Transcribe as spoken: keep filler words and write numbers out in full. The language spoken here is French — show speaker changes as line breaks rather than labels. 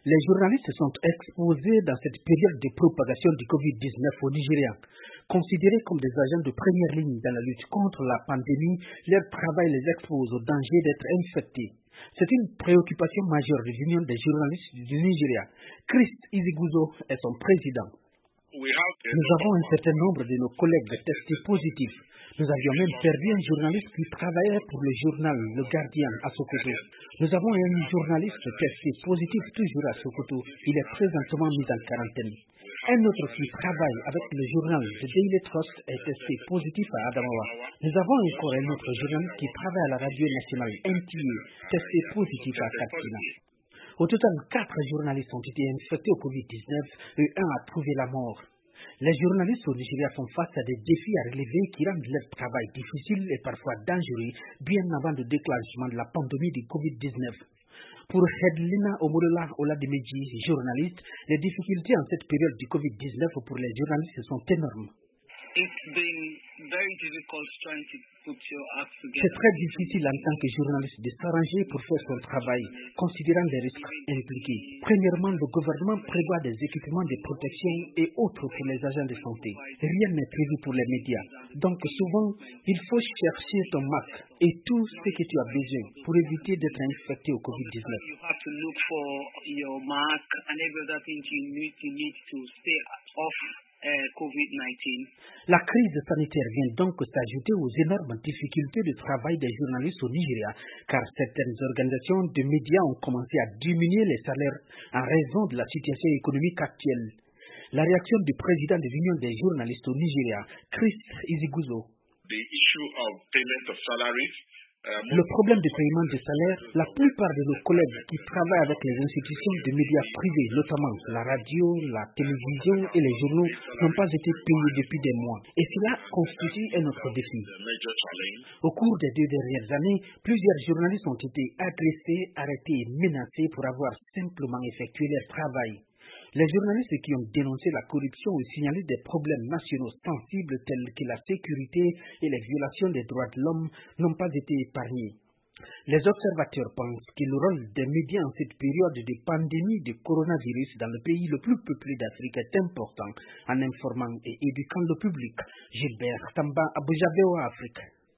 Les journalistes sont exposés dans cette période de propagation du covid dix-neuf au Nigeria. Considérés comme des agents de première ligne dans la lutte contre la pandémie, leur travail les expose au danger d'être infectés. C'est une préoccupation majeure de l'Union des journalistes du Nigeria. Christ Iziguzo est son président. Nous avons un certain nombre de nos collègues testés positifs. Nous avions même perdu un journaliste qui travaillait pour le journal Le Gardien à Sokoto. Nous avons un journaliste testé positif toujours à Sokoto. Il est présentement mis en quarantaine. Un autre qui travaille avec le journal The Daily Trust est testé positif à Adamawa. Nous avons encore un autre journaliste qui travaille à la radio nationale N T A, testé positif à Katsina. Au total, quatre journalistes ont été infectés au covid dix-neuf et un a trouvé la mort. Les journalistes au Nigeria font face à des défis à relever qui rendent leur travail difficile et parfois dangereux bien avant le déclenchement de la pandémie du covid dix-neuf. Pour Hedlina Omolola Oladimedji, journaliste, les difficultés en cette période du covid dix-neuf pour les journalistes sont énormes. C'est très difficile en tant que journaliste de s'arranger pour faire son travail, considérant les risques impliqués. Premièrement, le gouvernement prévoit des équipements de protection et autres pour les agents de santé. Rien n'est prévu pour les médias. Donc souvent, il faut chercher ton masque et tout ce que tu as besoin pour éviter d'être infecté au covid dix-neuf. La crise sanitaire vient donc s'ajouter aux énormes difficultés de travail des journalistes au Nigeria, car certaines organisations de médias ont commencé à diminuer les salaires en raison de la situation économique actuelle. La réaction du président de l'Union des journalistes au Nigeria, Christ Iziguzo. Le problème du paiement des salaires, la plupart de nos collègues qui travaillent avec les institutions de médias privés, notamment la radio, la télévision et les journaux, n'ont pas été payés depuis des mois. Et cela constitue un autre défi. Au cours des deux dernières années, plusieurs journalistes ont été agressés, arrêtés et menacés pour avoir simplement effectué leur travail. Les journalistes qui ont dénoncé la corruption ont signalé des problèmes nationaux sensibles tels que la sécurité et les violations des droits de l'homme n'ont pas été épargnés. Les observateurs pensent que le rôle des médias en cette période de pandémie de coronavirus dans le pays le plus peuplé d'Afrique est important en informant et éduquant le public. Gilbert Tamba, Abuja, V O A Afrique.